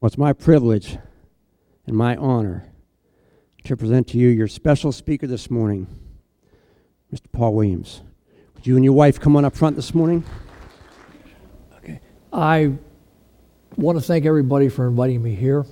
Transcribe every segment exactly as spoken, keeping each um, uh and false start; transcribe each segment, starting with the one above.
Well, it's my privilege and my honor to present to you your special speaker this morning, Mister Paul Williams. Would you and your wife come on up front this morning? Okay. I want to thank everybody for inviting me here.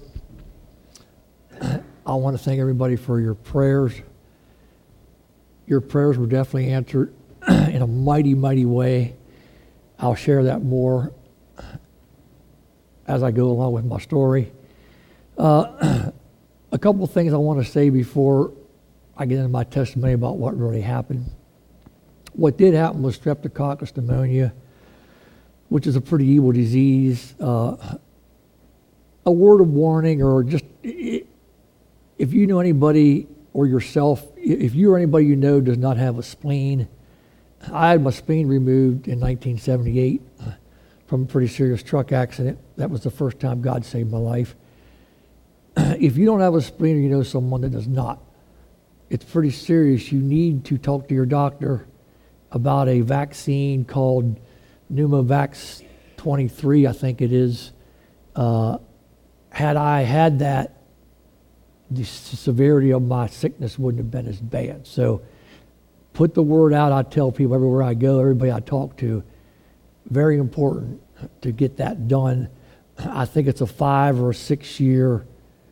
I want to thank everybody for your prayers. Your prayers were definitely answered in a mighty, mighty way. I'll share that more as I go along with my story. Uh, a couple of things I want to say before I get into my testimony about what really happened. What did happen was Streptococcus pneumonia, which is a pretty evil disease. Uh, a word of warning, or just if you know anybody or yourself, if you or anybody you know does not have a spleen, I had my spleen removed in nineteen seventy-eight from a pretty serious truck accident. That was the first time God saved my life. If you don't have a spleen or you know someone that does not, it's pretty serious. You need to talk to your doctor about a vaccine called Pneumovax twenty-three, I think it is. Uh, had I had that, the severity of my sickness wouldn't have been as bad. So put the word out. I tell people everywhere I go, everybody I talk to, very important to get that done. I think it's a five or a six year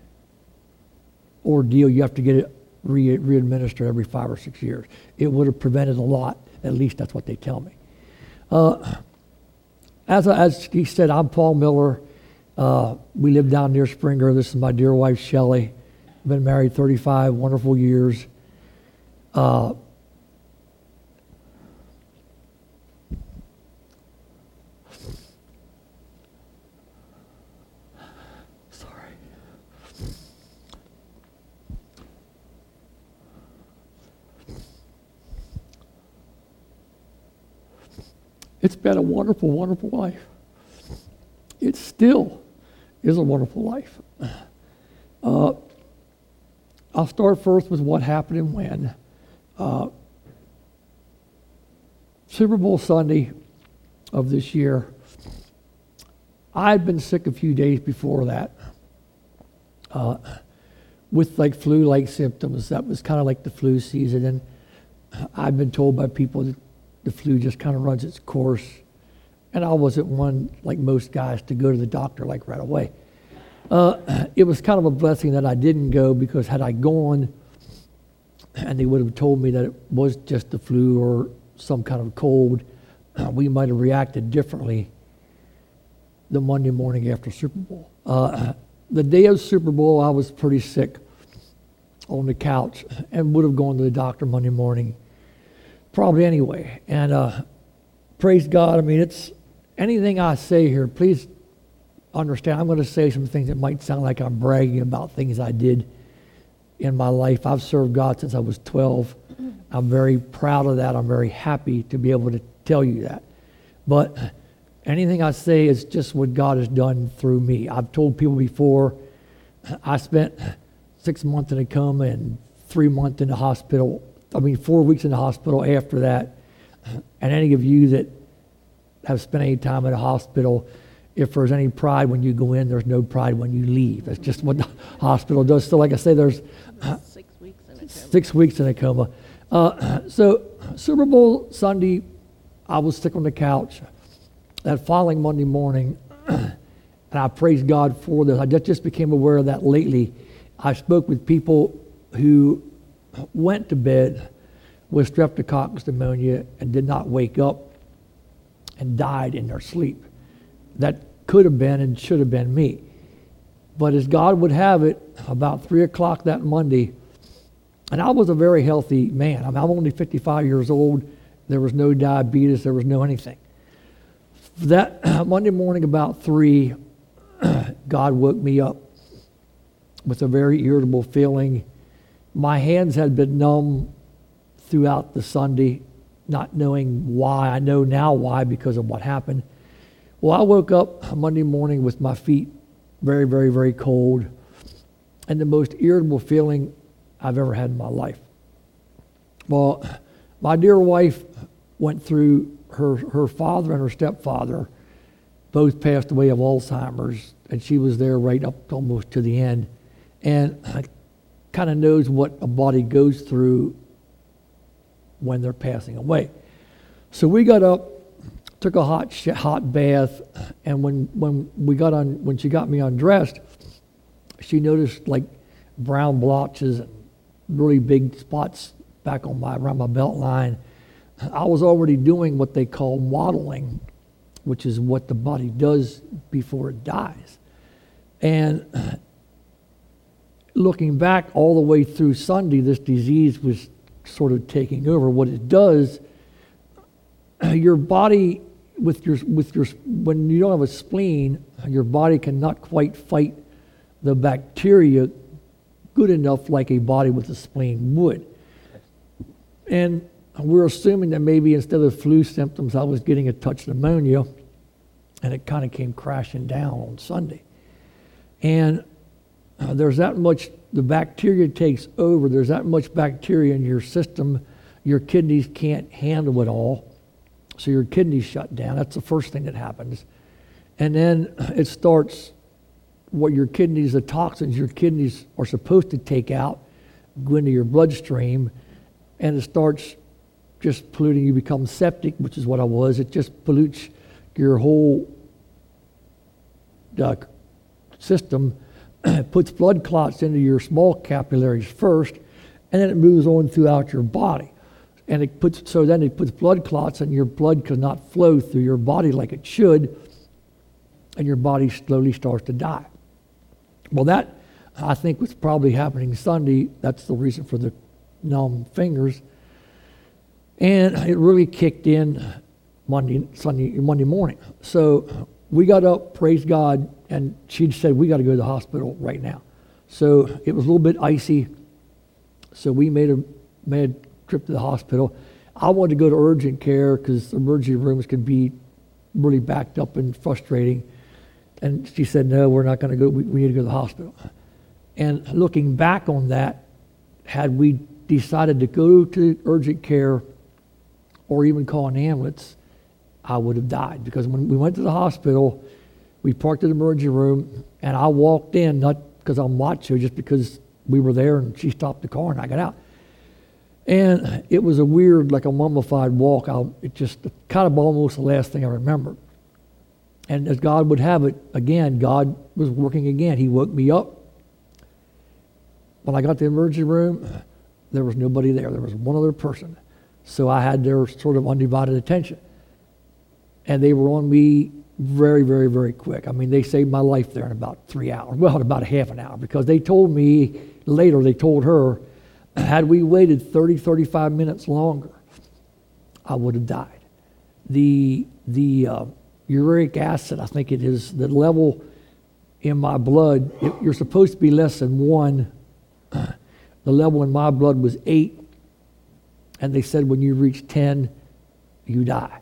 ordeal. You have to get it re- re-administered every five or six years. It would have prevented a lot. At least that's what they tell me. Uh, as, I, as he said, I'm Paul Miller. Uh, we live down near Springer. This is my dear wife, Shelley. Been married thirty-five wonderful years. Uh, sorry. It's been a wonderful, wonderful life. It still is a wonderful life. Uh, I'll start first with what happened and when. Uh, Super Bowl Sunday of this year, I had been sick a few days before that uh, with like flu-like symptoms. That was kind of like the flu season, and I've been told by people that the flu just kind of runs its course, and I wasn't one, like most guys, to go to the doctor like right away. Uh, it was kind of a blessing that I didn't go, because had I gone and they would have told me that it was just the flu or some kind of cold, uh, we might have reacted differently the Monday morning after Super Bowl. Uh, the day of Super Bowl, I was pretty sick on the couch and would have gone to the doctor Monday morning probably anyway. And uh, praise God, I mean, it's anything I say here, please understand, I'm going to say some things that might sound like I'm bragging about things I did in my life. I've served God since I was twelve. I'm very proud of that. I'm very happy to be able to tell you that. But anything I say is just what God has done through me. I've told people before, I spent six months in a coma and three months in the hospital. I mean, four weeks in the hospital after that. And any of you that have spent any time in a hospital, if there's any pride when you go in, there's no pride when you leave. That's just what the hospital does. So like I say, there's uh, six weeks in a coma. Six weeks in a coma. Uh, so Super Bowl Sunday, I was sick on the couch. That following Monday morning, and I praise God for this. I just became aware of that lately. I spoke with people who went to bed with Streptococcus pneumonia and did not wake up and died in their sleep. That could have been and should have been me. But as God would have it, about three o'clock that Monday, and I was a very healthy man. I mean, I'm only fifty-five years old. There was no diabetes. There was no anything. That Monday morning about three, God woke me up with a very irritable feeling. My hands had been numb throughout the Sunday, not knowing why. I know now why, because of what happened. Well, I woke up Monday morning with my feet very, very, very cold and the most irritable feeling I've ever had in my life. Well, my dear wife went through her, her father and her stepfather both passed away of Alzheimer's and she was there right up almost to the end, and kind of knows what a body goes through when they're passing away. So we got up, took a hot sh- hot bath, and when when we got on, when she got me undressed, she noticed like brown blotches and really big spots back on my around my belt line. I was already doing what they call waddling, which is what the body does before it dies. And looking back all the way through Sunday, this disease was sort of taking over. What it does, your body, with your with your when you don't have a spleen, your body cannot quite fight the bacteria good enough like a body with a spleen would. And we're assuming that maybe instead of flu symptoms, I was getting a touch of pneumonia, and it kind of came crashing down on Sunday. And uh, there's that much, the bacteria takes over, there's that much bacteria in your system, your kidneys can't handle it all, so your kidneys shut down. That's the first thing that happens. And then it starts, what your kidneys, the toxins your kidneys are supposed to take out, go into your bloodstream, and it starts just polluting. You become septic, which is what I was. It just pollutes your whole uh, system, puts blood clots into your small capillaries first, and then it moves on throughout your body. And it puts, so then it puts blood clots, and your blood cannot flow through your body like it should, and your body slowly starts to die. Well, that, I think, was probably happening Sunday. That's the reason for the numb fingers. And it really kicked in Monday, Sunday, Monday morning. So we got up, praise God, and she said, we got to go to the hospital right now. So it was a little bit icy. So we made a, made a trip to the hospital. I wanted to go to urgent care because emergency rooms could be really backed up and frustrating. And she said, no, we're not going to go. We, we need to go to the hospital. And looking back on that, had we decided to go to urgent care or even call an ambulance, I would have died. Because when we went to the hospital, we parked in the emergency room, and I walked in, not because I'm macho, just because we were there, and she stopped the car, and I got out. And it was a weird, like a mummified walk. I, it just kind of almost the last thing I remember. And as God would have it, again, God was working again. He woke me up. When I got to the emergency room, there was nobody there. There was one other person. So I had their sort of undivided attention. And they were on me very, very, very quick. I mean, they saved my life there in about three hours. Well, in about a half an hour, because they told me later, they told her, had we waited thirty, thirty-five minutes longer, I would have died. The, the uh, uric acid, I think it is, the level in my blood, it, you're supposed to be less than one. The level in my blood was eight. And they said when you reach ten, you die.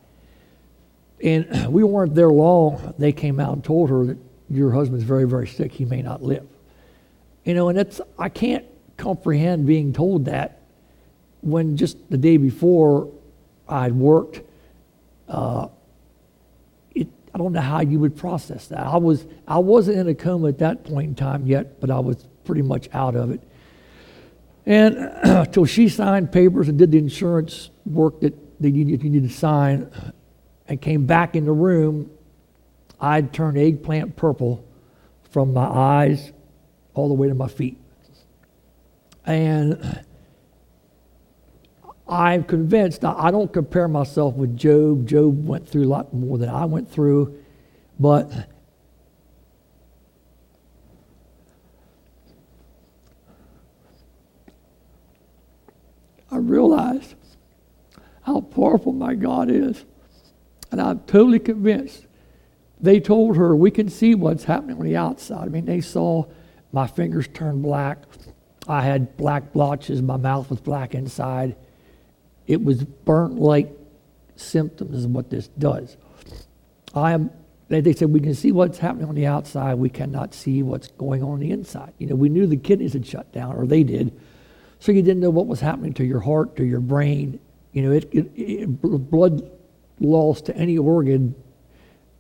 And we weren't there long. They came out and told her that your husband's very, very sick. He may not live. You know, and it's, I can't comprehend being told that when just the day before I'd worked. Uh, it, I don't know how you would process that. I was, I wasn't in a coma at that point in time yet, but I was pretty much out of it. And until she signed papers and did the insurance work that they needed, you needed to sign, and came back in the room, I'd turned eggplant purple from my eyes all the way to my feet. And I'm convinced, I don't compare myself with Job. Job went through a lot more than I went through, but I realized how powerful my God is. And I'm totally convinced. They told her, we can see what's happening on the outside. I mean, they saw my fingers turn black. I had black blotches. My mouth was black inside. It was burnt-like symptoms is what this does. I am. They, they said, we can see what's happening on the outside. We cannot see what's going on on the inside. You know, we knew the kidneys had shut down, or they did. So you didn't know what was happening to your heart, to your brain. You know, it, it, it blood loss to any organ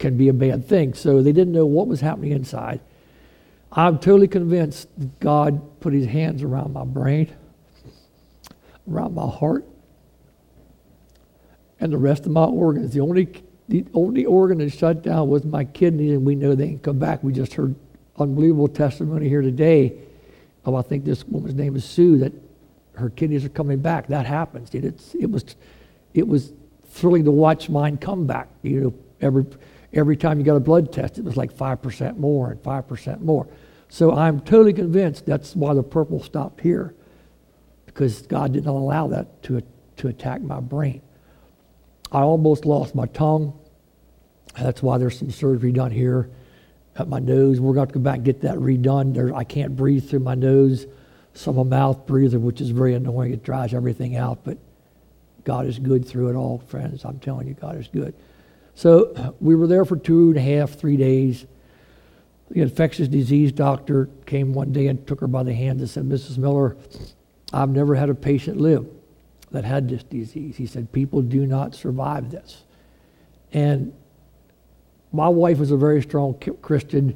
can be a bad thing. So they didn't know what was happening inside. I'm totally convinced that God put his hands around my brain, around my heart, and the rest of my organs. The only the only organ that shut down was my kidneys, and we know they can come back. We just heard unbelievable testimony here today of, I think this woman's name is Sue, that her kidneys are coming back. That happens. It, it's, it was it was thrilling to watch mine come back. You know, every every time you got a blood test, it was like five percent more and five percent more. So I'm totally convinced that's why the purple stopped here, because God did not allow that to to attack my brain. I almost lost my tongue. That's why there's some surgery done here at my nose. We're going to go back and get that redone. There, I can't breathe through my nose. So I'm a mouth breather, which is very annoying. It dries everything out, but God is good through it all, friends. I'm telling you, God is good. So we were there for two and a half, three days. The infectious disease doctor came one day and took her by the hand and said, Missus Miller, I've never had a patient live that had this disease. He said, people do not survive this. And my wife was a very strong Christian,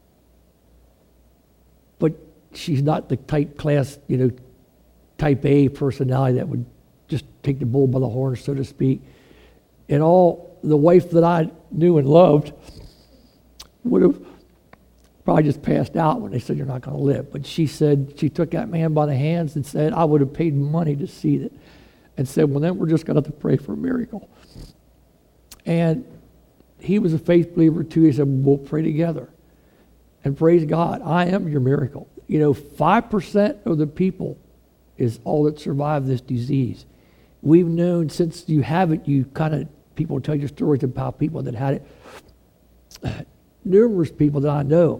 but she's not the type class, you know, type A personality that would just take the bull by the horns, so to speak. And all the wife that I knew and loved would have probably just passed out when they said, you're not going to live. But she said, she took that man by the hands and said, I would have paid money to see it. And said, well, then we're just going to have to pray for a miracle. And he was a faith believer too. He said, we'll pray together. And praise God, I am your miracle. You know, five percent of the people is all that survive this disease. We've known since you have it, you kind of, people tell you stories about people that had it. Numerous people that I know,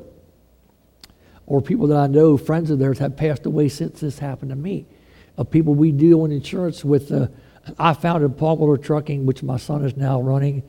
or people that I know, friends of theirs, have passed away since this happened to me. Of people we deal in insurance with. Uh, I founded Paul Miller Trucking, which my son is now running.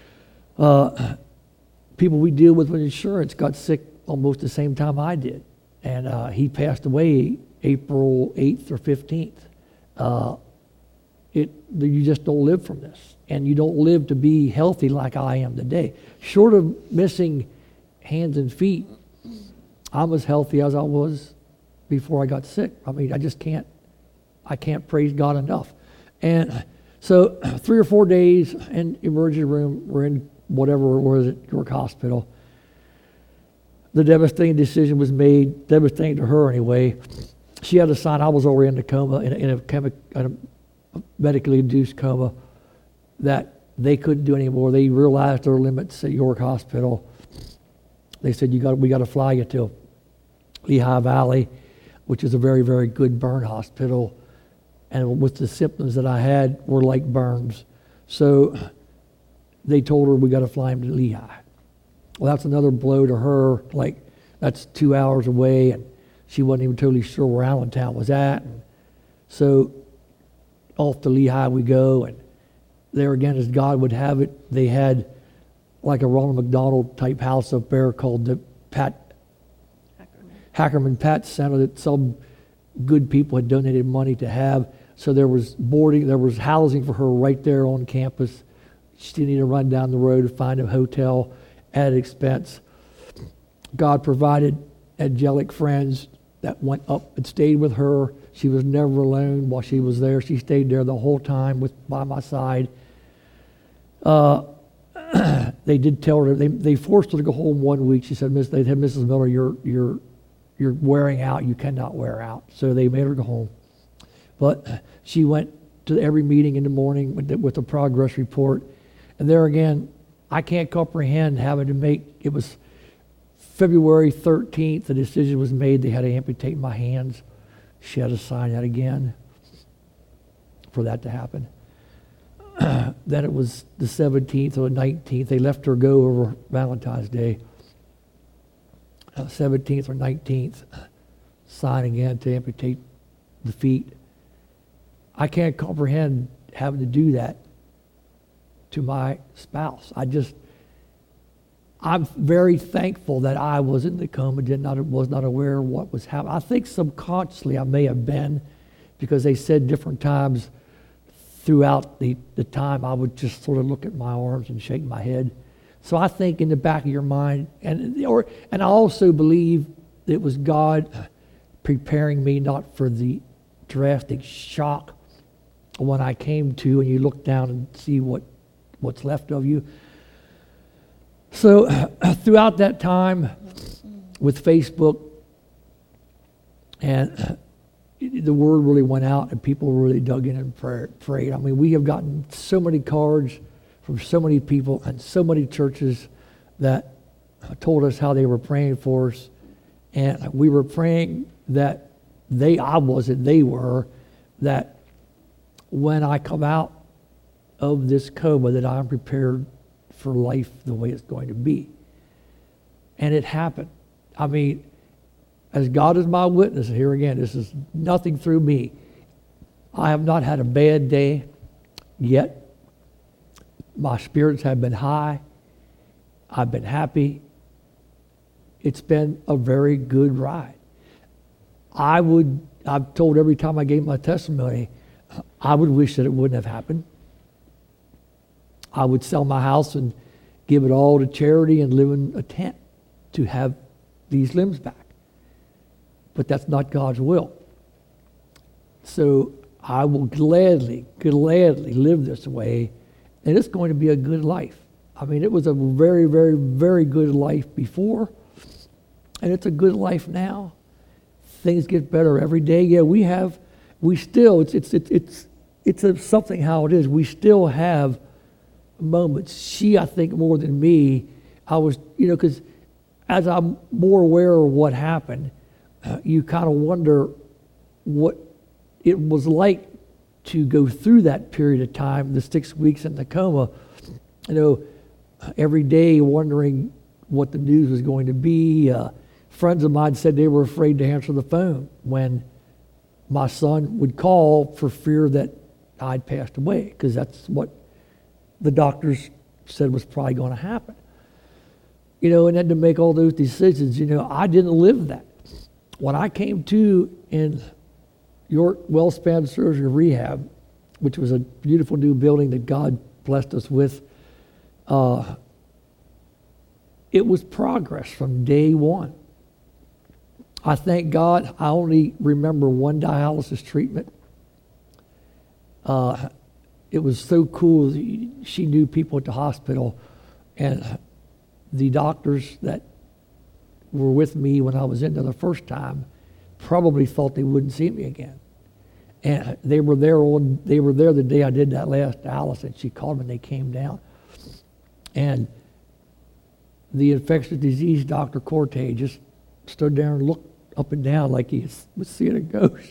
Uh, people we deal with with insurance got sick almost the same time I did. And uh, he passed away April eighth or fifteenth. Uh, it, you just don't live from this. And you don't live to be healthy like I am today. Short of missing hands and feet, I'm as healthy as I was before I got sick. I mean, I just can't, I can't praise God enough. And so three or four days in emergency room, we're in whatever it was at York Hospital. The devastating decision was made, devastating to her anyway. She had a sign, I was already in the coma, in a, in a, chemi- in a medically induced coma, that they couldn't do anymore. They realized their limits at York Hospital. They said, "You got, we got to fly you to Lehigh Valley," which is a very, very good burn hospital. And with the symptoms that I had were like burns. So they told her, we got to fly him to Lehigh. Well, that's another blow to her. Like, that's two hours away, and she wasn't even totally sure where Allentown was at. And so off to Lehigh we go, and there again, as God would have it, they had like a Ronald McDonald type house up there called the Pat Hackerman Pat Center that some good people had donated money to have. So there was boarding, there was housing for her right there on campus. She didn't need to run down the road to find a hotel at expense. God provided angelic friends that went up and stayed with her. She was never alone while she was there. She stayed there the whole time with by my side. Uh, they did tell her, they, they forced her to go home one week. She said, Miss, they said, Missus Miller, you're, you're, you're wearing out. You cannot wear out. So they made her go home. But she went to every meeting in the morning with the, with the progress report. And there again, I can't comprehend having to make, it was February thirteenth, the decision was made. They had to amputate my hands. She had to sign that again for that to happen. Then it was the seventeenth or the nineteenth. They left her go over Valentine's Day. Uh, seventeenth or nineteenth, sign again to amputate the feet. I can't comprehend having to do that to my spouse. I just, I'm very thankful that I was in the coma, did not, was not aware of what was happening. I think subconsciously I may have been, because they said different times throughout the, the time I would just sort of look at my arms and shake my head. So I think in the back of your mind, and or and I also believe it was God preparing me not for the drastic shock when I came to, and you look down and see what what's left of you. So throughout that time with Facebook, and the word really went out, and people really dug in and prayed. I mean, we have gotten so many cards from so many people and so many churches that told us how they were praying for us, and we were praying that they, I wasn't, they were, that when I come out of this coma, that I'm prepared for life the way it's going to be. And it happened. I mean, as God is my witness, here again, this is nothing through me. I have not had a bad day yet. My spirits have been high. I've been happy. It's been a very good ride. I would, I've told every time I gave my testimony, I would wish that it wouldn't have happened. I would sell my house and give it all to charity and live in a tent to have these limbs back. But that's not God's will. So I will gladly, gladly live this way, and it's going to be a good life. I mean, it was a very, very, very good life before, and it's a good life now. Things get better every day. Yeah, we have, we still, it's it's it's it's it's a, something how it is. We still have moments. She, I think, more than me, I was, you know, because as I'm more aware of what happened, uh, you kind of wonder what it was like to go through that period of time, the six weeks in the coma. You know, every day wondering what the news was going to be. Uh, friends of mine said they were afraid to answer the phone when my son would call for fear that I'd passed away, because that's what the doctors said was probably going to happen. You know, and then to make all those decisions, you know, I didn't live that. When I came to in York WellSpan Surgery Rehab, which was a beautiful new building that God blessed us with, uh, it was progress from day one. I thank God I only remember one dialysis treatment. Uh, it was so cool. She knew people at the hospital, and the doctors that were with me when I was in there the first time probably thought they wouldn't see me again. And they were there on, they were there the day I did that last dialysis. She called them and they came down. And the infectious disease doctor Corte just stood there and looked up and down like he was seeing a ghost.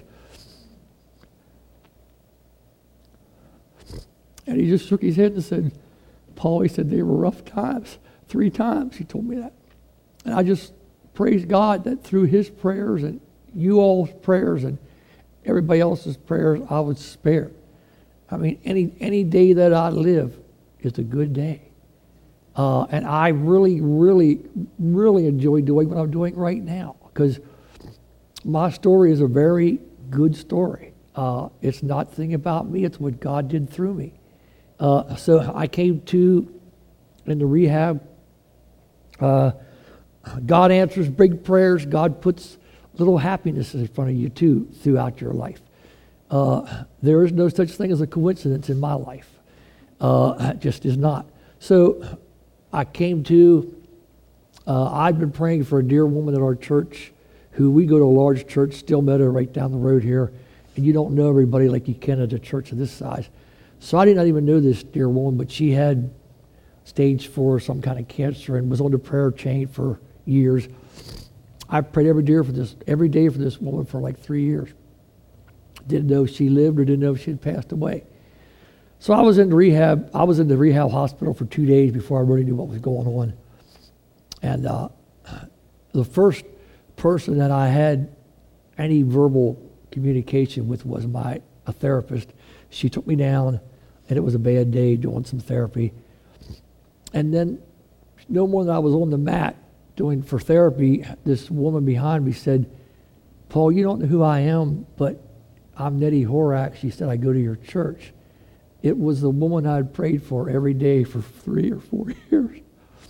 And he just shook his head and said, Paul, he said, they were rough times. Three times he told me that. And I just praise God that through his prayers and you all's prayers and everybody else's prayers, I was spared. I mean, any any day that I live is a good day. Uh, and I really, really, really enjoy doing what I'm doing right now, because my story is a very good story. Uh, it's not thing about me, it's what God did through me. Uh, so I came to in the rehab. Uh, God answers big prayers. God puts little happiness in front of you too throughout your life. Uh, there is no such thing as a coincidence in my life. Uh, it just is not. So I came to, uh, I've been praying for a dear woman at our church who, we go to a large church, Still Meadow, right down the road here, and you don't know everybody like you can at a church of this size. So I did not even know this dear woman, but she had stage four, some kind of cancer, and was on the prayer chain for years. I prayed every day for this, every day for this woman for like three years. Didn't know if she lived or didn't know if she had passed away. So I was in rehab. I was in the rehab hospital for two days before I really knew what was going on. And uh, the first person that I had any verbal communication with was my a therapist. She took me down, and it was a bad day doing some therapy. And then no more than I was on the mat doing for therapy, this woman behind me said, Paul, you don't know who I am, but I'm Nettie Horak. She said, I go to your church. It was the woman I'd prayed for every day for three or four years.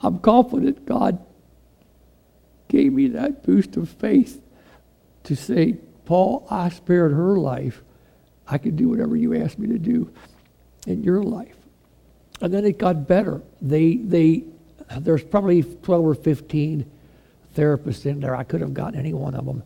I'm confident God gave me that boost of faith to say, Paul, I spared her life. I can do whatever you asked me to do in your life. And then it got better. They, they, there's probably twelve or fifteen therapists in there. I could have gotten any one of them.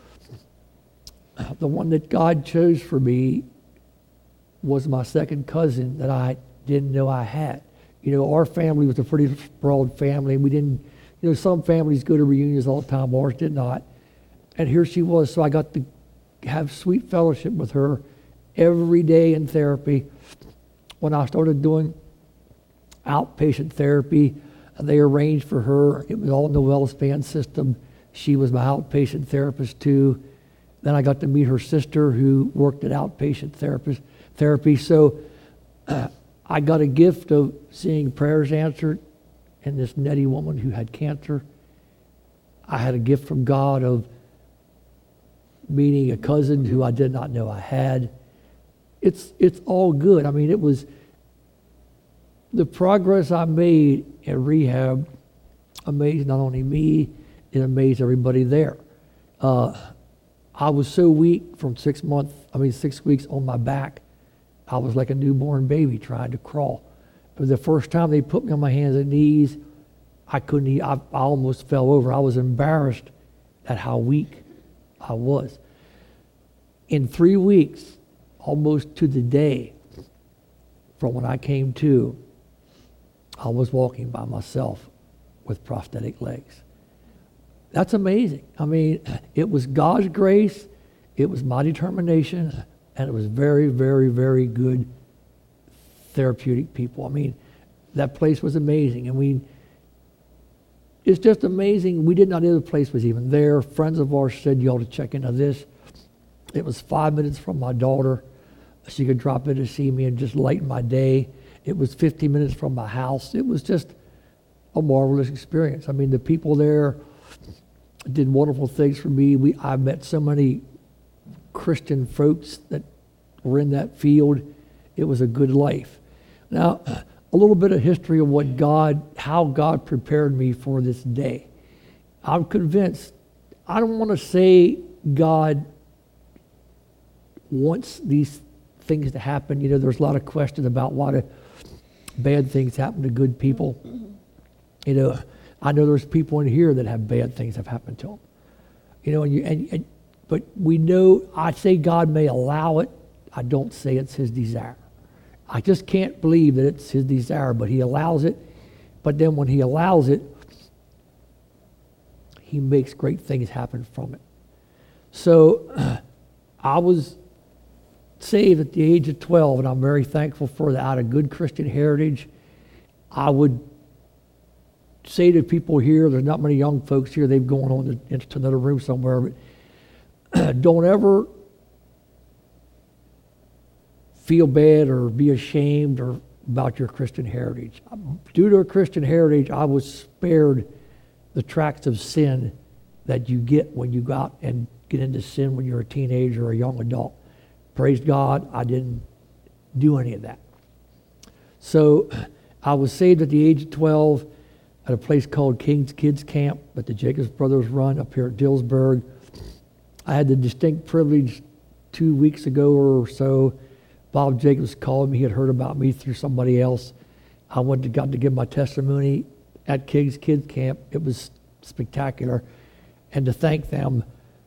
The one that God chose for me was my second cousin that I didn't know I had. You know, our family was a pretty broad family. We didn't, you know, some families go to reunions all the time. Ours did not. And here she was. So I got to have sweet fellowship with her every day in therapy. When I started doing outpatient therapy, they arranged for her. It was all in the WellSpan system. She was my outpatient therapist too. Then I got to meet her sister who worked at outpatient therapist, therapy. So uh, I got a gift of seeing prayers answered in this Nettie woman who had cancer. I had a gift from God of meeting a cousin who I did not know I had. It's, it's all good. I mean, it was the progress I made in rehab amazed not only me, it amazed everybody there. Uh, I was so weak from six months, I mean six weeks on my back. I was like a newborn baby trying to crawl. It was the first time they put me on my hands and knees, I couldn't eat, I, I almost fell over. I was embarrassed at how weak I was. In three weeks, almost to the day from when I came to, I was walking by myself with prosthetic legs. That's amazing. I mean, it was God's grace, it was my determination, and it was very, very, very good therapeutic people. I mean, that place was amazing. And we, it's just amazing. We did not know the place was even there. Friends of ours said, you ought to check into this. It was five minutes from my daughter. She could drop in to see me and just lighten my day. It was fifteen minutes from my house. It was just a marvelous experience. I mean, the people there did wonderful things for me. We, I met so many Christian folks that were in that field. It was a good life. Now, a little bit of history of what God, how God prepared me for this day. I'm convinced, I don't want to say God wants these things to happen. You know, there's a lot of questions about why do bad things happen to good people. You know, I know there's people in here that have bad things have happened to them. You know, and, you, and, and but we know, I say God may allow it. I don't say it's his desire. I just can't believe that it's his desire, but he allows it. But then when he allows it, he makes great things happen from it. So uh, I was saved at the age of twelve, and I'm very thankful for that. Out of good Christian heritage, I would say to people here, there's not many young folks here, they've gone on to, into another room somewhere, but don't ever feel bad or be ashamed or about your Christian heritage. Due to a Christian heritage, I was spared the tracks of sin that you get when you go out and get into sin when you're a teenager or a young adult. Praise God, I didn't do any of that. So I was saved at the age of twelve at a place called King's Kids Camp that the Jacobs Brothers run up here at Dillsburg. I had the distinct privilege two weeks ago or so, Bob Jacobs called me. He had heard about me through somebody else. I went to got to give my testimony at King's Kids Camp. It was spectacular. And to thank them,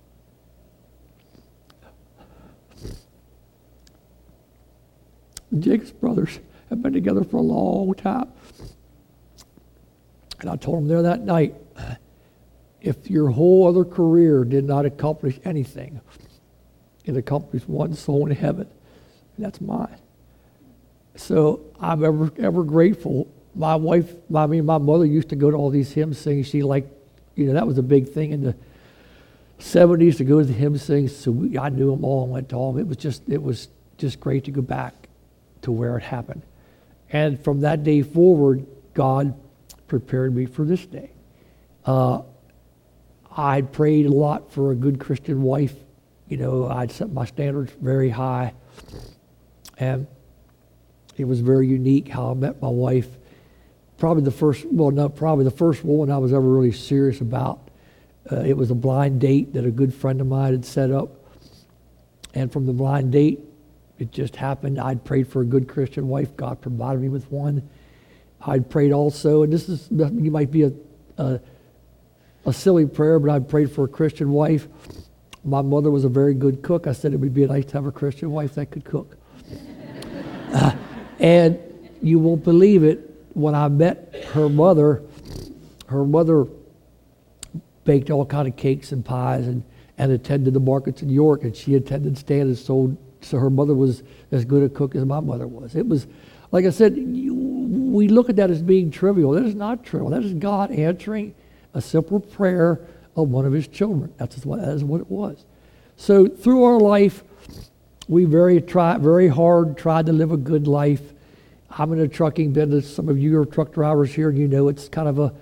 the Jacobs brothers have been together for a long time. And I told them there that night, if your whole other career did not accomplish anything, it accomplished one soul in heaven. And that's mine. So I'm ever ever grateful. My wife, I mean, my mother used to go to all these hymn sings. She liked, you know, that was a big thing in the seventies to go to the hymn sings. So we, I knew them all and went to all of them. It was just, it was just great to go back to where it happened. And from that day forward, God prepared me for this day. Uh, I prayed a lot for a good Christian wife. You know, I'd set my standards very high. And it was very unique how I met my wife. probably the first, well, not probably the first woman I was ever really serious about. Uh, it was a blind date that a good friend of mine had set up. And from the blind date, it just happened. I'd prayed for a good Christian wife. God provided me with one. I'd prayed also, and this is, you might be a, a, a silly prayer, but I'd prayed for a Christian wife. My mother was a very good cook. I said it would be nice to have a Christian wife that could cook. uh, and you won't believe it, when I met her mother, her mother baked all kind of cakes and pies and, and attended the markets in York, and she attended stand and sold. So her mother was as good a cook as my mother was. It was, like I said, you, we look at that as being trivial. That is not trivial. That is God answering a simple prayer of one of his children. That's what, that is what it was. So through our life, we very try very hard tried to live a good life. I'm in a trucking business. Some of you are truck drivers here, and you know it's kind of a,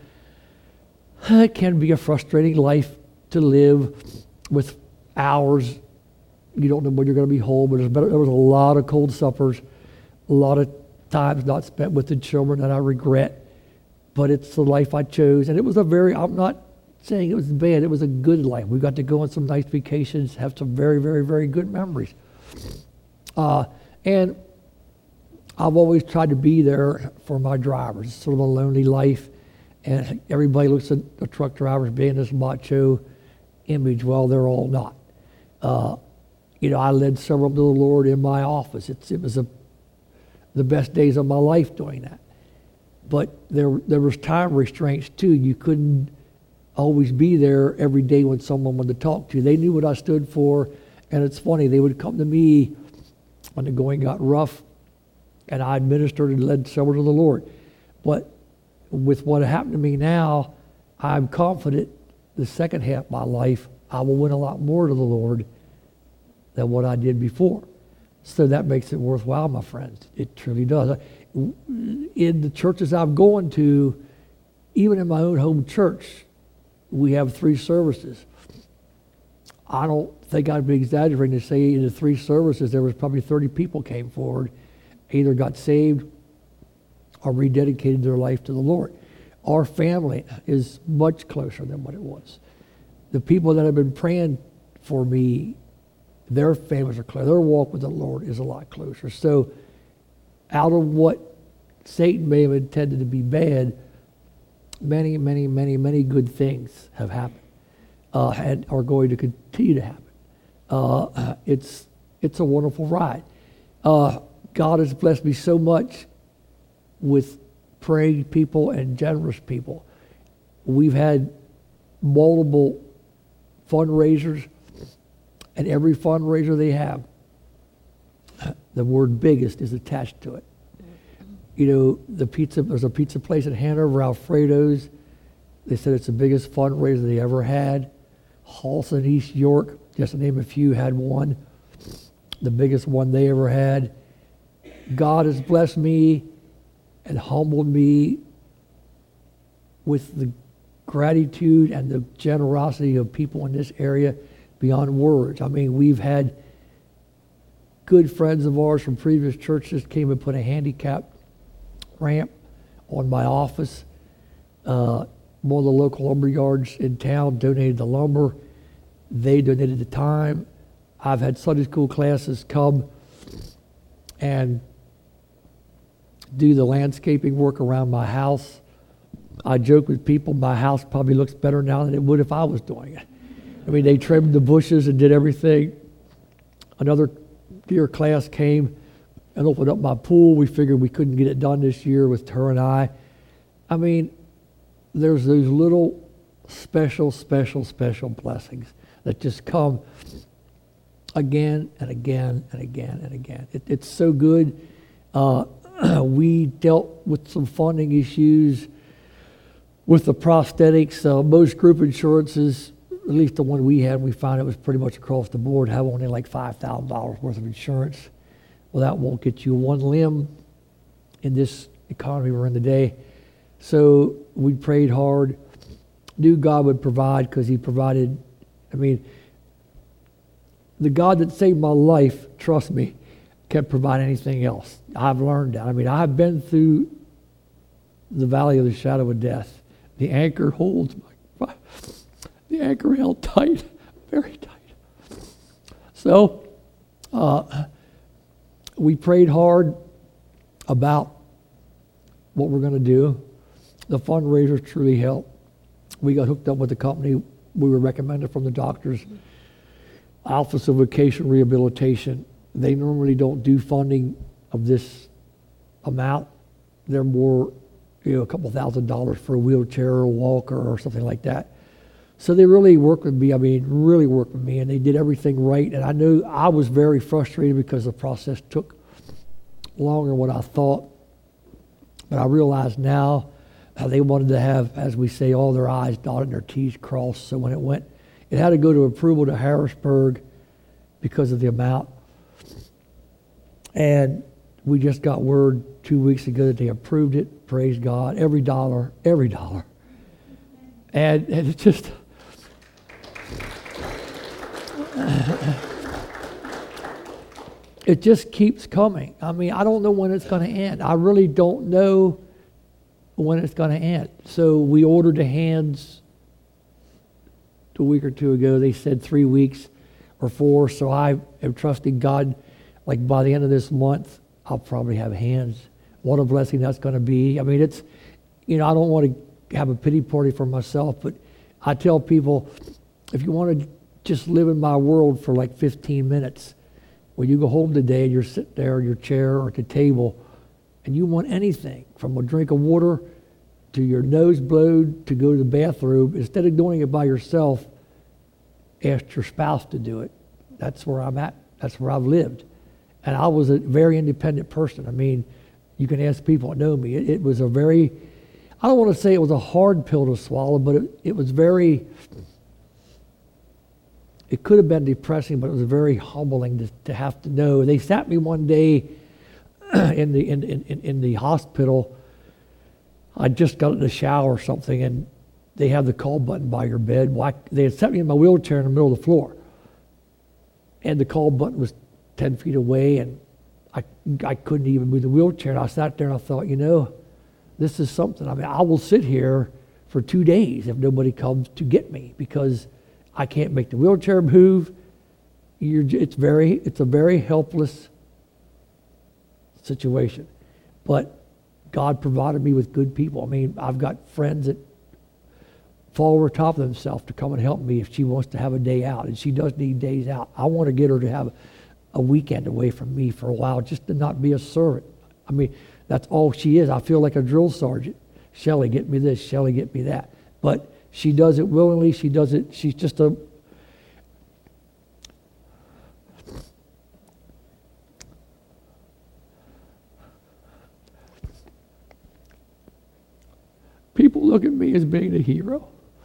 it can be a frustrating life to live with hours. You don't know when you're going to be home, but there's better, there was a lot of cold suppers, a lot of times not spent with the children that I regret, but it's the life I chose. And it was a very, I'm not saying it was bad, it was a good life. We got to go on some nice vacations, have some very, very, very good memories. Uh, and I've always tried to be there for my drivers. It's sort of a lonely life, and everybody looks at the truck drivers being this macho image. Well, they're all not. Uh, you know, I led several to the Lord in my office. It's, it was a, the best days of my life doing that. But there, there was time restraints too. You couldn't always be there every day when someone wanted to talk to you. They knew what I stood for, and it's funny, they would come to me when the going got rough, and I administered and led several to the Lord. But with what happened to me now, I'm confident the second half of my life, I will win a lot more to the Lord than what I did before. So that makes it worthwhile, my friends. It truly does. In the churches I've gone to, even in my own home church, we have three services. I don't think I'd be exaggerating to say in the three services, there was probably thirty people came forward, either got saved or rededicated their life to the Lord. Our family is much closer than what it was. The people that have been praying for me, their families are close. Their walk with the Lord is a lot closer. So out of what Satan may have intended to be bad, many, many, many, many good things have happened uh, and are going to continue to happen. Uh, it's, it's a wonderful ride. Uh, God has blessed me so much with praying people and generous people. We've had multiple fundraisers, and every fundraiser they have, the word biggest is attached to it. You know, the pizza, there's a pizza place in Hanover, Alfredo's. They said it's the biggest fundraiser they ever had. Halson, East York, just to name a few, had one. The biggest one they ever had. God has blessed me and humbled me with the gratitude and the generosity of people in this area beyond words. I mean, we've had good friends of ours from previous churches came and put a handicap ramp on my office. Uh, one of the local lumber yards in town donated the lumber. They donated the time. I've had Sunday school classes come and do the landscaping work around my house. I joke with people, my house probably looks better now than it would if I was doing it. I mean, they trimmed the bushes and did everything. Another dear class came and opened up my pool. We figured we couldn't get it done this year with her and I. I mean, there's those little special, special, special blessings that just come again and again and again and again. It, it's so good. Uh, we dealt with some funding issues with the prosthetics. Uh, most group insurances, at least the one we had, we found it was pretty much across the board, have only like five thousand dollars worth of insurance. Well, that won't get you one limb in this economy we're in today. So we prayed hard, knew God would provide because he provided. I mean, the God that saved my life, trust me, can't provide anything else. I've learned that. I mean, I've been through the valley of the shadow of death. The anchor holds my, my the anchor held tight, very tight. So uh, we prayed hard about what we're going to do. The fundraiser truly helped. We got hooked up with the company. We were recommended from the doctors, Office of Vocational Rehabilitation. They normally don't do funding of this amount. They're more, you know, a couple thousand dollars for a wheelchair or a walker or something like that. So they really worked with me. I mean, really worked with me, and they did everything right. And I knew I was very frustrated because the process took longer than what I thought. But I realize now how they wanted to have, as we say, all their I's dotted and their T's crossed. So when it went, it had to go to approval to Harrisburg because of the amount. And we just got word two weeks ago that they approved it. Praise God. Every dollar, every dollar. And, and it just... it just keeps coming. I mean, I don't know when it's going to end. I really don't know when it's going to end. So we ordered the hands a week or two ago. They said three weeks or four. So I am trusting God, like by the end of this month, I'll probably have hands. What a blessing that's going to be. I mean, it's, you know, I don't want to have a pity party for myself, but I tell people, if you want to just live in my world for like fifteen minutes, when you go home today and you're sitting there in your chair or at the table and you want anything from a drink of water to your nose blowed to go to the bathroom, instead of doing it by yourself, ask your spouse to do it. That's where I'm at. That's where I've lived. And I was a very independent person. I mean, you can ask people that know me. It, it was a very, I don't want to say it was a hard pill to swallow, but it, it was very, it could have been depressing, but it was very humbling to, to have to know. They sat me one day in the in, in, in the hospital. I just got in the shower or something, and they have the call button by your bed. Well, I, they had set me in my wheelchair in the middle of the floor, and the call button was ten feet away, and I I couldn't even move the wheelchair. And I sat there and I thought, you know, this is something. I mean, I will sit here for two days if nobody comes to get me because I can't make the wheelchair move. You're, it's very, it's a very helpless situation. But God provided me with good people. I mean, I've got friends that fall over top of themselves to come and help me if she wants to have a day out, and she does need days out. I want to get her to have a weekend away from me for a while, just to not be a servant. I mean, that's all she is. I feel like a drill sergeant. Shelly, get me this. Shelly, get me that. But she does it willingly. She does it. She's just a... People look at me as being a hero.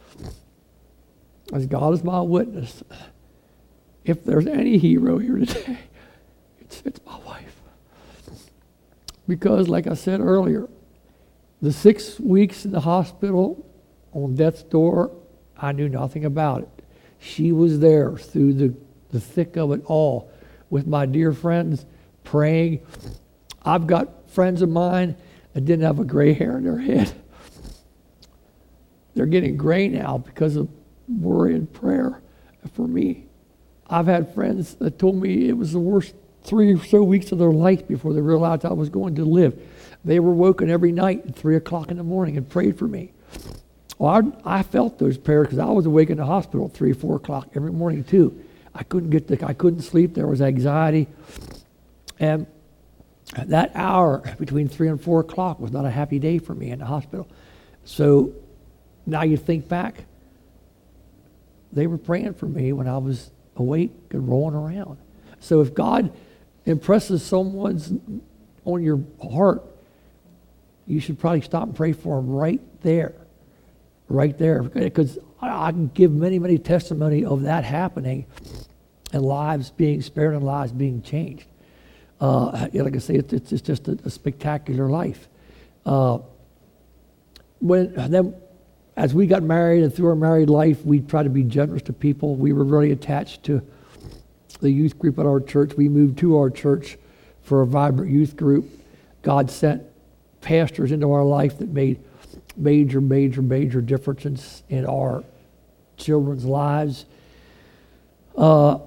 As God is my witness, if there's any hero here today, it's, it's my wife. Because, like I said earlier, the six weeks in the hospital on death's door, I knew nothing about it. She was there through the, the thick of it all with my dear friends praying. I've got friends of mine that didn't have a gray hair in their head. They're getting gray now because of worry and prayer for me. I've had friends that told me it was the worst three or so weeks of their life before they realized I was going to live. They were woken every night at three o'clock in the morning and prayed for me. Well, I, I felt those prayers because I was awake in the hospital at three or four o'clock every morning too. I couldn't get the, I couldn't sleep. There was anxiety. And that hour between three and four o'clock was not a happy day for me in the hospital. So now you think back, they were praying for me when I was awake and rolling around. So if God impresses someone's on your heart, you should probably stop and pray for them right there. Right there. Because I can give many, many testimony of that happening and lives being spared and lives being changed. Uh, like I say, it's, it's just a, a spectacular life. Uh, when then, as we got married and through our married life, we tried to be generous to people. We were really attached to the youth group at our church. We moved to our church for a vibrant youth group. God sent pastors into our life that made major, major, major differences in our children's lives. Uh,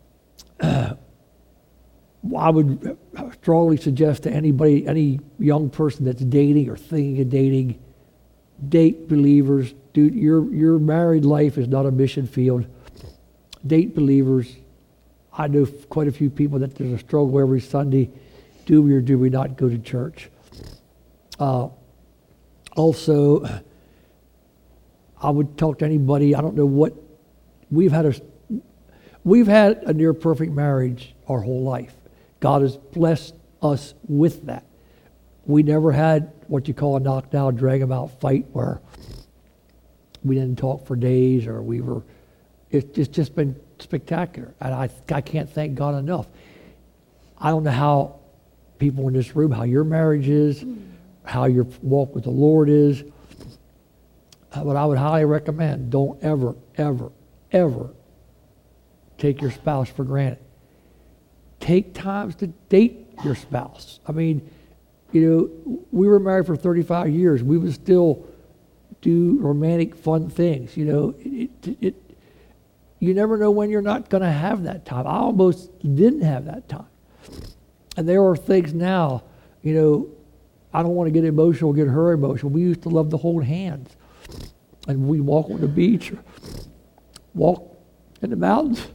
I would strongly suggest to anybody, any young person that's dating or thinking of dating, date believers. Dude, your your married life is not a mission field. Date believers. I know quite a few people that there's a struggle every Sunday. Do we or do we not go to church? Uh, also, I would talk to anybody. I don't know what we've had a we've had a near perfect marriage our whole life. God has blessed us with that. We never had what you call a knockdown, drag 'em out fight where we didn't talk for days or we were. It's just, just been spectacular, and I I can't thank God enough. I don't know how people in this room, how your marriage is, how your walk with the Lord is, but I would highly recommend, don't ever, ever, ever take your spouse for granted. Take times to date your spouse. I mean, you know, we were married for thirty-five years. We would still do romantic, fun things. You know, it, it, it you never know when you're not going to have that time. I almost didn't have that time. And there are things now, you know, I don't want to get emotional, get her emotional. We used to love to hold hands. And we'd walk on the beach or walk in the mountains.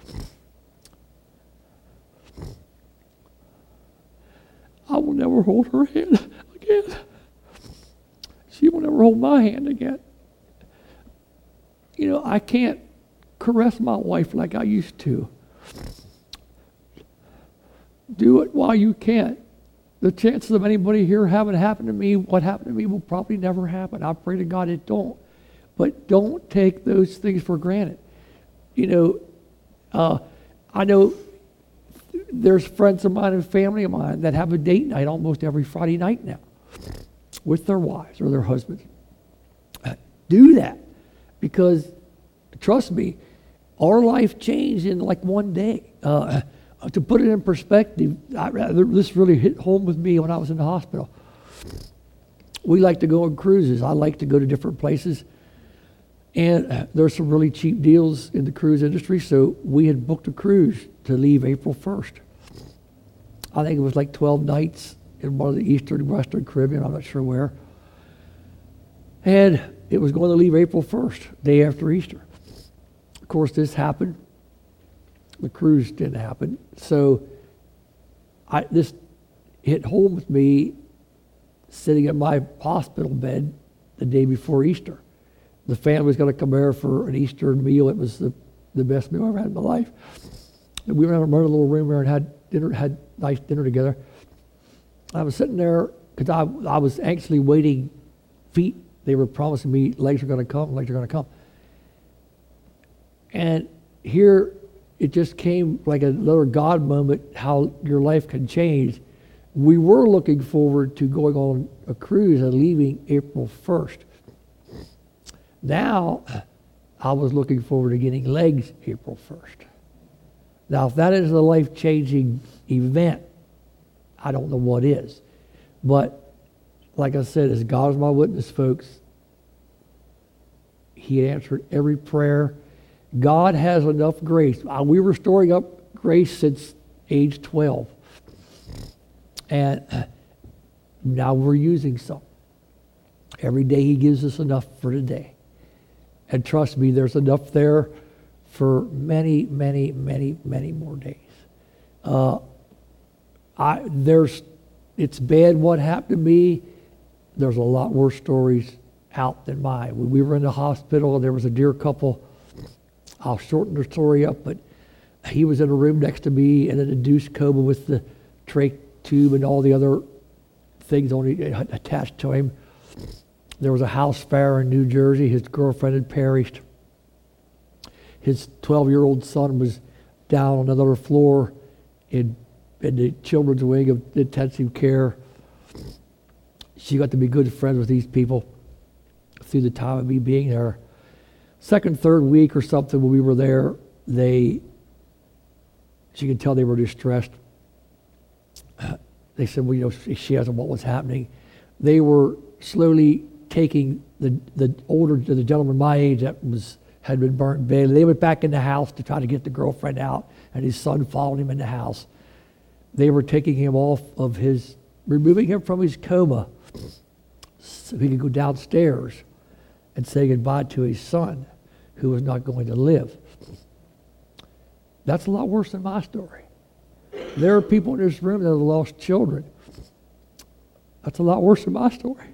I will never hold her hand again. She will never hold my hand again. You know, I can't caress my wife like I used to. Do it while you can. The chances of anybody here having happened to me, what happened to me will probably never happen. I pray to God it don't. But don't take those things for granted. You know, uh, I know there's friends of mine and family of mine that have a date night almost every Friday night now with their wives or their husbands. Uh, do that because, trust me, our life changed in like one day. Uh, to put it in perspective, I, this really hit home with me when I was in the hospital. We like to go on cruises. I like to go to different places. And uh, there's some really cheap deals in the cruise industry, so we had booked a cruise to leave April first. I think it was like twelve nights in one of the eastern, western Caribbean, I'm not sure where. And it was going to leave April first, day after Easter. Of course, this happened. The cruise didn't happen. So I, this hit home with me sitting in my hospital bed the day before Easter. The family was going to come there for an Easter meal. It was the, the best meal I ever had in my life. And we were in a little room there and had dinner, had nice dinner together. I was sitting there because I, I was anxiously waiting. Feet, they were promising me legs are going to come, legs are going to come. And here it just came like another God moment, how your life can change. We were looking forward to going on a cruise and leaving April first. Now, I was looking forward to getting legs April first. Now, if that is a life-changing event, I don't know what is. But, like I said, as God is my witness, folks, He answered every prayer. God has enough grace. We were storing up grace since age twelve. And now we're using some. Every day He gives us enough for today. And trust me, there's enough there for many, many, many, many more days. Uh, I there's, it's bad what happened to me. There's a lot worse stories out than mine. When we were in the hospital, there was a dear couple. I'll shorten the story up, but he was in a room next to me in an induced coma with the trach tube and all the other things only attached to him. There was a house fire in New Jersey. His girlfriend had perished. His twelve-year-old son was down on another floor in, in the children's wing of intensive care. She got to be good friends with these people through the time of me being there. Second, third week or something when we were there, they, she could tell they were distressed. They said, well, you know, she asked them what was happening. they were slowly taking the, the older, the gentleman my age that was had been burnt badly. They went back in the house to try to get the girlfriend out, and his son followed him in the house. They were taking him off of his, removing him from his coma so he could go downstairs and say goodbye to his son who was not going to live. That's a lot worse than my story. There are people in this room that have lost children. That's a lot worse than my story.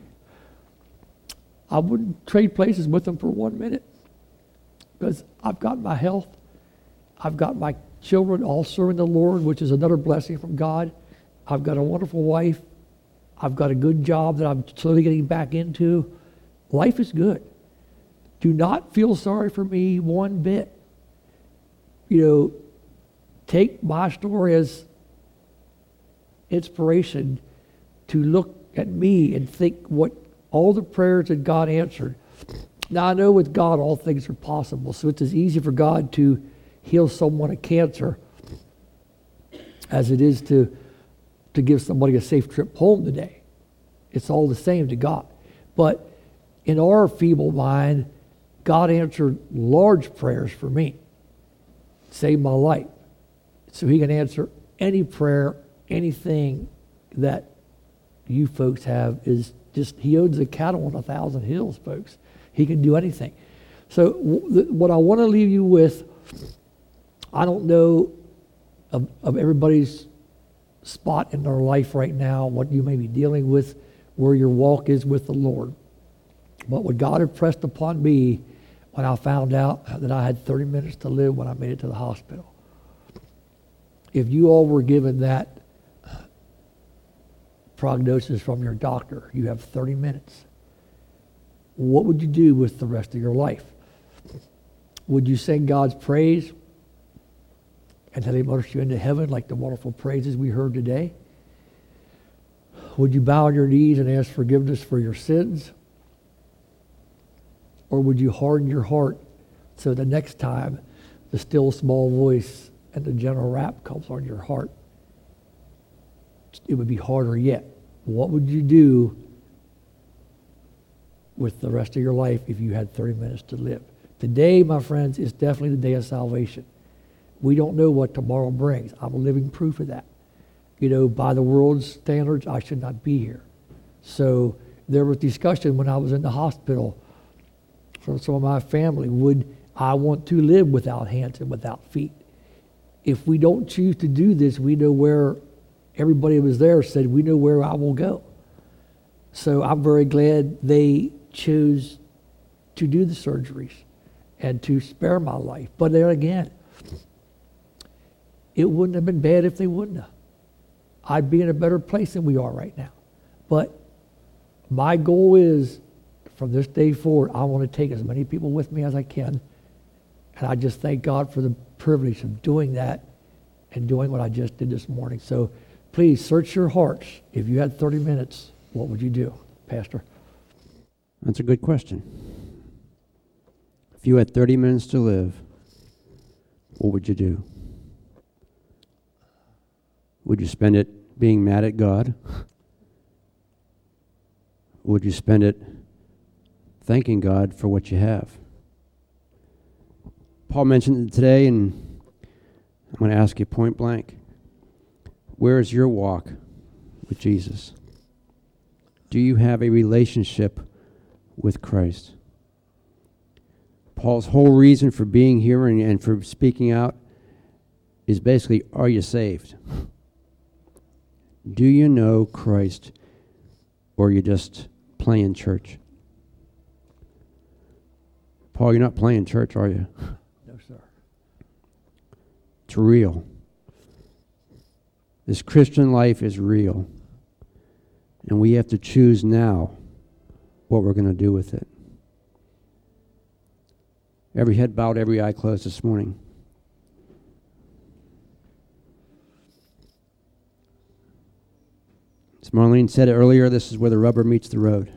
I wouldn't trade places with them for one minute because I've got my health. I've got my children all serving the Lord, which is another blessing from God. I've got a wonderful wife. I've got a good job that I'm slowly getting back into. Life is good. Do not feel sorry for me one bit. You know, take my story as inspiration to look at me and think what all the prayers that God answered. Now, I know with God all things are possible, so it's as easy for God to heal someone of cancer as it is to, to give somebody a safe trip home today. It's all the same to God. But in our feeble mind, God answered large prayers for me, saved my life. So he can answer any prayer, anything that you folks have is just, he owns the cattle on a thousand hills, folks. He can do anything. So w- th- what I want to leave you with, I don't know of, of everybody's spot in their life right now, what you may be dealing with, where your walk is with the Lord. But what God impressed upon me when I found out that I had thirty minutes to live when I made it to the hospital. If you all were given that prognosis from your doctor, you have thirty minutes. What would you do with the rest of your life? Would you sing God's praise and let him usher you into heaven like the wonderful praises we heard today? Would you bow on your knees and ask forgiveness for your sins? Or would you harden your heart so the next time the still small voice and the gentle rap comes on your heart, it would be harder yet? What would you do with the rest of your life if you had thirty minutes to live? Today, my friends, is definitely the day of salvation. We don't know what tomorrow brings. I'm a living proof of that. You know, by the world's standards, I should not be here. So there was discussion when I was in the hospital from some of my family. Would I want to live without hands and without feet? If we don't choose to do this, we know where everybody who was there said, we know where I will go. So I'm very glad they chose to do the surgeries and to spare my life. But there again, it wouldn't have been bad if they wouldn't have. I'd be in a better place than we are right now. But my goal is, from this day forward, I want to take as many people with me as I can. And I just thank God for the privilege of doing that and doing what I just did this morning. So please search your hearts. If you had thirty minutes, what would you do, Pastor? That's a good question. If you had thirty minutes to live, what would you do? Would you spend it being mad at God? Would you spend it thanking God for what you have? Paul mentioned it today, and I'm going to ask you point blank. Where is your walk with Jesus? Do you have a relationship with Christ? Paul's whole reason for being here and, and for speaking out is basically, are you saved? Do you know Christ, or are you just playing church? Paul, you're not playing church, are you? No, sir. It's real. This Christian life is real. And we have to choose now what we're going to do with it. Every head bowed, every eye closed this morning. As Marlene said it earlier, this is where the rubber meets the road.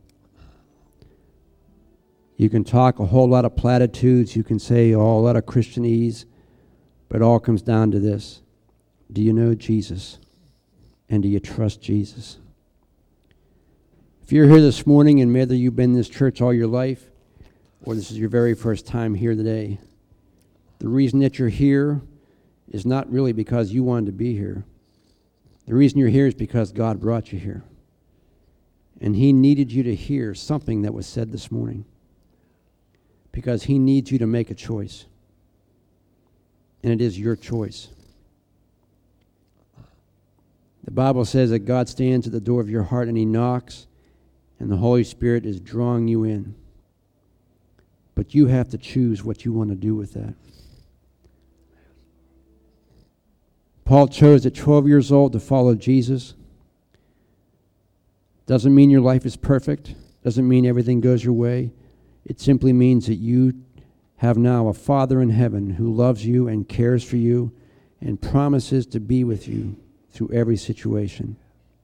You can talk a whole lot of platitudes. You can say a whole lot of Christianese. But it all comes down to this. Do you know Jesus? And do you trust Jesus? If you're here this morning, and whether you've been in this church all your life, or this is your very first time here today, the reason that you're here is not really because you wanted to be here. The reason you're here is because God brought you here. And he needed you to hear something that was said this morning. Because he needs you to make a choice. And it is your choice. The Bible says that God stands at the door of your heart and he knocks, and the Holy Spirit is drawing you in. But you have to choose what you want to do with that. Paul chose at twelve years old to follow Jesus. Doesn't mean your life is perfect. Doesn't mean everything goes your way. It simply means that you have now a Father in heaven who loves you and cares for you and promises to be with you through every situation.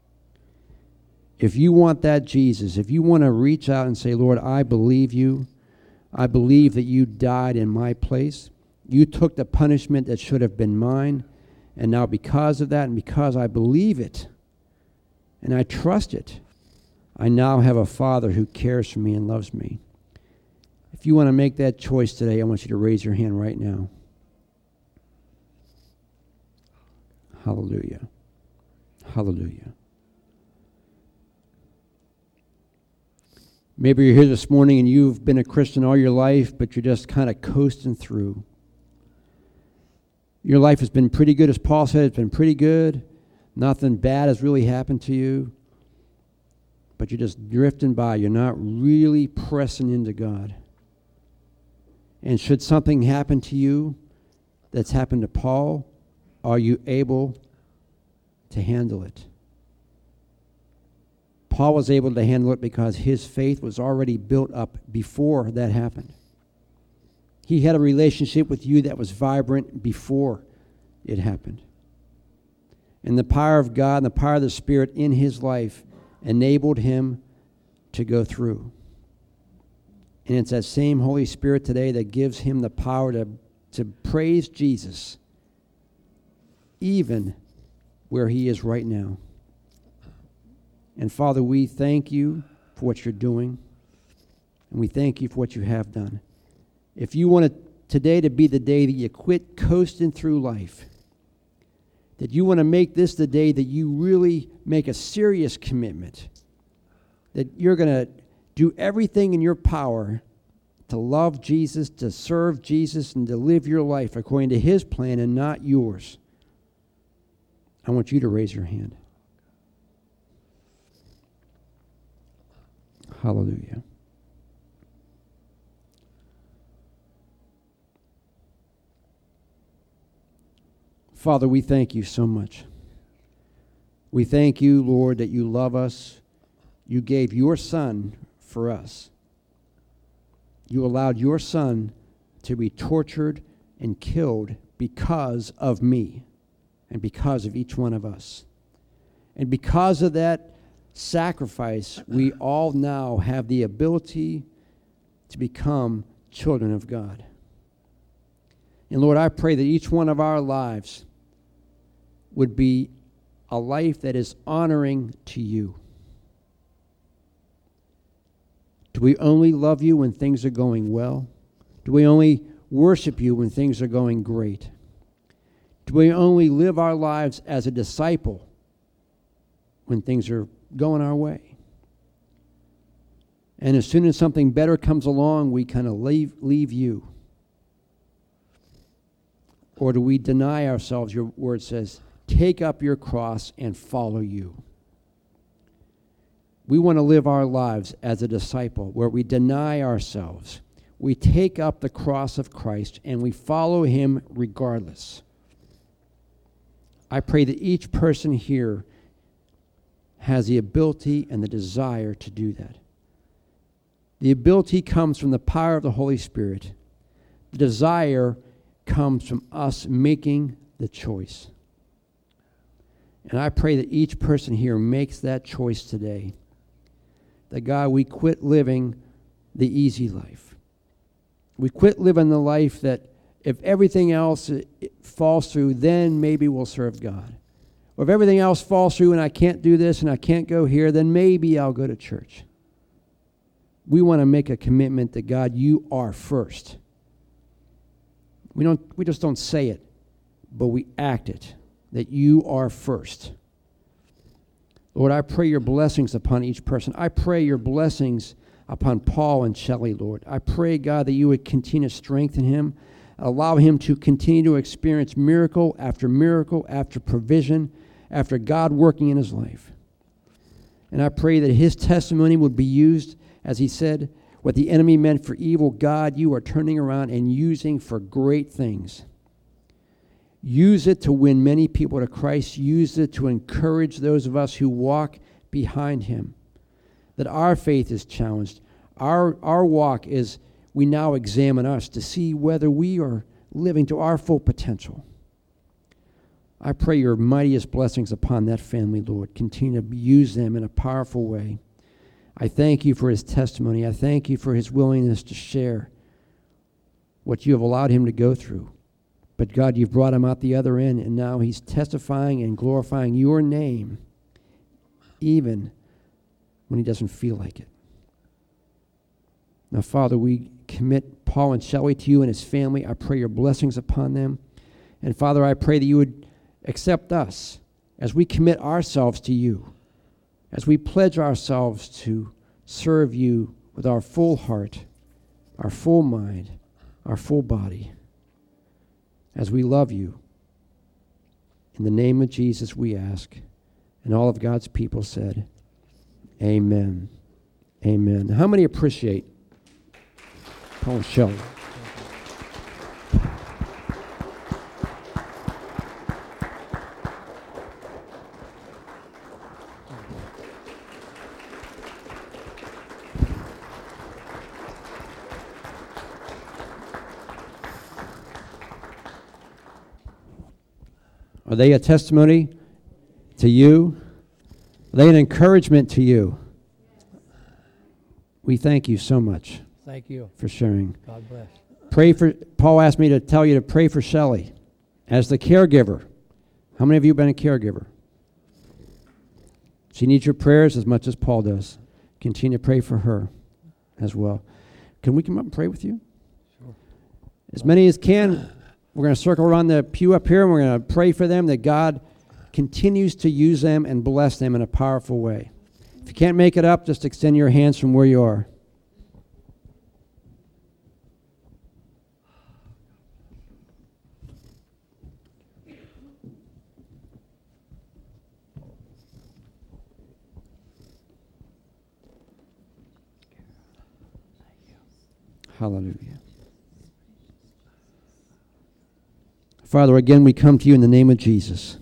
If you want that Jesus, if you want to reach out and say, Lord, I believe you. I believe that you died in my place. You took the punishment that should have been mine. And now because of that and because I believe it and I trust it, I now have a Father who cares for me and loves me. If you want to make that choice today, I want you to raise your hand right now. Hallelujah. Hallelujah. Maybe you're here this morning and you've been a Christian all your life, but you're just kind of coasting through. Your life has been pretty good, as Paul said, it's been pretty good. Nothing bad has really happened to you. But you're just drifting by. You're not really pressing into God. And should something happen to you that's happened to Paul, are you able to handle it? Paul was able to handle it because his faith was already built up before that happened. He had a relationship with you that was vibrant before it happened. And the power of God and the power of the Spirit in his life enabled him to go through. And it's that same Holy Spirit today that gives him the power to, to praise Jesus even where he is right now. And Father, we thank you for what you're doing, and we thank you for what you have done. If you want it today to be the day that you quit coasting through life, that you want to make this the day that you really make a serious commitment, that you're going to do everything in your power to love Jesus, to serve Jesus, and to live your life according to his plan and not yours, I want you to raise your hand. Hallelujah. Father, we thank you so much. We thank you, Lord, that you love us. You gave your Son for us. You allowed your Son to be tortured and killed because of me and because of each one of us. And because of that sacrifice, we all now have the ability to become children of God. And Lord, I pray that each one of our lives would be a life that is honoring to you. Do we only love you when things are going well? Do we only worship you when things are going great? Do we only live our lives as a disciple when things are going our way? And as soon as something better comes along, we kind of leave, leave you. Or do we deny ourselves? Your word says, take up your cross and follow you. We want to live our lives as a disciple where we deny ourselves. We take up the cross of Christ and we follow him regardless. I pray that each person here has the ability and the desire to do that. The ability comes from the power of the Holy Spirit. The desire comes from us making the choice. And I pray that each person here makes that choice today. That, God, we quit living the easy life. We quit living the life that if everything else falls through, then maybe we'll serve God. or if everything else falls through and I can't do this and I can't go here, then maybe I'll go to church. We want to make a commitment that, God, you are first. We don't. We just don't say it, but we act it, that you are first. Lord, I pray your blessings upon each person. I pray your blessings upon Paul and Shelley, Lord. I pray, God, that you would continue to strengthen him, allow him to continue to experience miracle after miracle, after provision, after God working in his life. And I pray that his testimony would be used, as he said, what the enemy meant for evil, God, you are turning around and using for great things. Use it to win many people to Christ. Use it to encourage those of us who walk behind him. That our faith is challenged. Our, our walk is, we now examine us to see whether we are living to our full potential. I pray your mightiest blessings upon that family, Lord. Continue to use them in a powerful way. I thank you for his testimony. I thank you for his willingness to share what you have allowed him to go through. But God, you've brought him out the other end, and now he's testifying and glorifying your name, even when he doesn't feel like it. Now, Father, we commit Paul and Shelley to you and his family. I pray your blessings upon them. And Father, I pray that you would accept us as we commit ourselves to you, as we pledge ourselves to serve you with our full heart, our full mind, our full body, as we love you. In the name of Jesus we ask. And all of God's people said, amen. Amen. How many appreciate Paul and Shelley? Are they a testimony to you? Are they an encouragement to you? We thank you so much. Thank you. For sharing. God bless. Pray for, Paul asked me to tell you to pray for Shelley as the caregiver. How many of you have been a caregiver? She needs your prayers as much as Paul does. Continue to pray for her as well. Can we come up and pray with you? Sure. As many as can. We're going to circle around the pew up here, and we're going to pray for them that God continues to use them and bless them in a powerful way. If you can't make it up, just extend your hands from where you are. Hallelujah. Father, again, we come to you in the name of Jesus.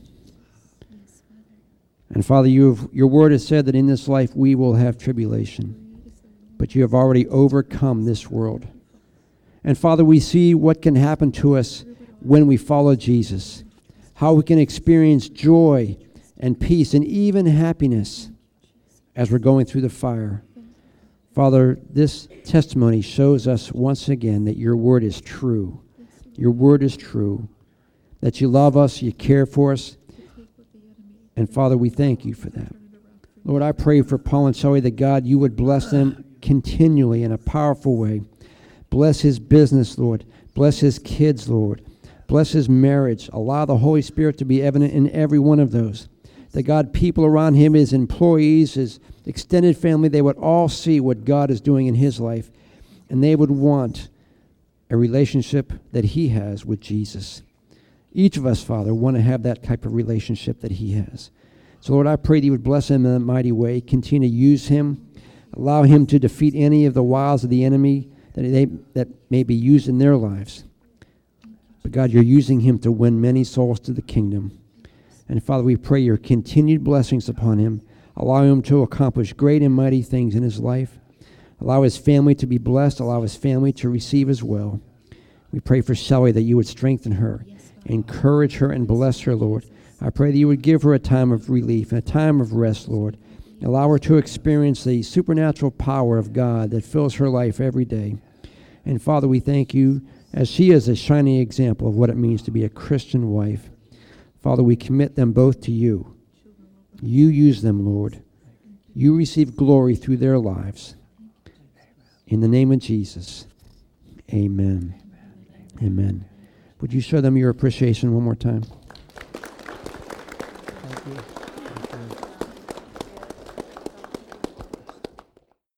And Father, you have, your word has said that in this life we will have tribulation, but you have already overcome this world. And Father, we see what can happen to us when we follow Jesus, how we can experience joy and peace and even happiness as we're going through the fire. Father, this testimony shows us once again that your word is true. Your word is true. That you love us, you care for us. And Father, we thank you for that. Lord, I pray for Paul and Shelley that God, you would bless them continually in a powerful way. Bless his business, Lord. Bless his kids, Lord. Bless his marriage. Allow the Holy Spirit to be evident in every one of those. That God, people around him, his employees, his extended family, they would all see what God is doing in his life. And they would want a relationship that he has with Jesus. Each of us, Father, want to have that type of relationship that he has. So, Lord, I pray that you would bless him in a mighty way. Continue to use him. Allow him to defeat any of the wiles of the enemy that, they, that may be used in their lives. But, God, you're using him to win many souls to the kingdom. And, Father, we pray your continued blessings upon him. Allow him to accomplish great and mighty things in his life. Allow his family to be blessed. Allow his family to receive as well. We pray for Shelley that you would strengthen her. Encourage her and bless her, Lord. I pray that you would give her a time of relief and a time of rest, Lord. Allow her to experience the supernatural power of God that fills her life every day. And Father, we thank you as she is a shining example of what it means to be a Christian wife. Father, we commit them both to you. You use them, Lord. You receive glory through their lives. In the name of Jesus, amen. Amen. Would you show them your appreciation one more time? Thank you. Thank you.